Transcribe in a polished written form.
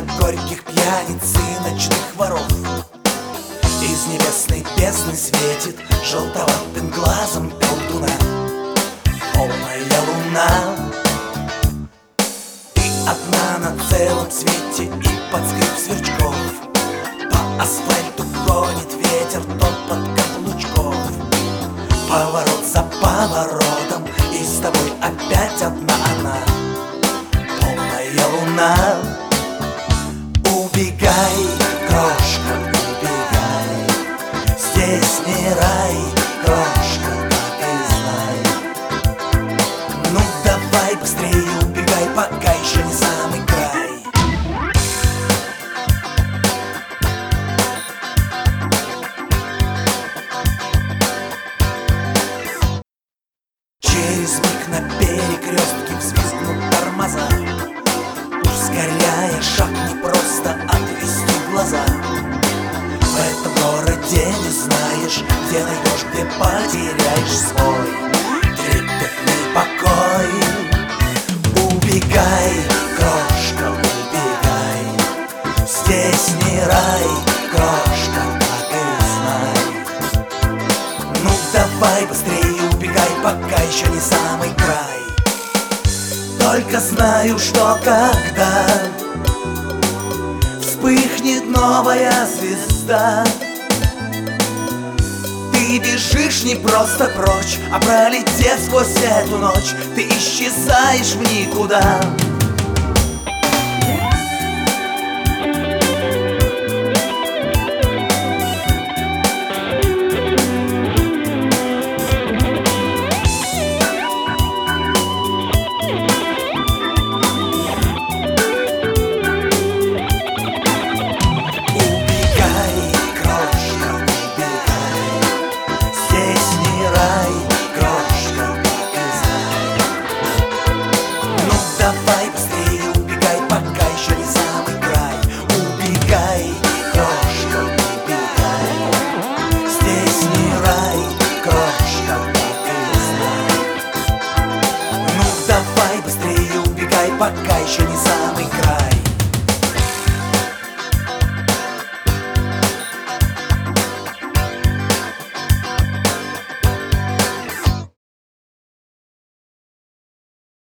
горьких пьяниц и ночных воров. Из небесной бездны светит желтоватым глазом колдуна полная луна. Ты одна на целом свете, и под скрип сверчков по асфальту гонит ветер топот каблучков. Поворот за поворотом, и с тобой опять одна она, полная луна. Убегай, крошка, убегай, здесь не рай, крошка, так и знай. Ну давай быстрее убегай, пока еще не самый край. Через миг на перекрестке взвизгнут тормоза, ускоряя шаг, не просто отвести глаза. В этом городе не знаешь, где найдешь, где потеряешь свой трепетный покой. Убегай, крошка, убегай, здесь не рай, крошка, так и знай. Ну давай быстрее убегай, пока еще не самый край. Только знаю, что когда вспыхнет новая звезда, ты бежишь не просто прочь, а пролетев сквозь эту ночь, ты исчезаешь в никуда. Давай быстрее убегай, пока еще не самый край. Убегай, крошка, убегай, здесь не рай, крошка, так и знай. Ну давай быстрее убегай, пока еще не самый край.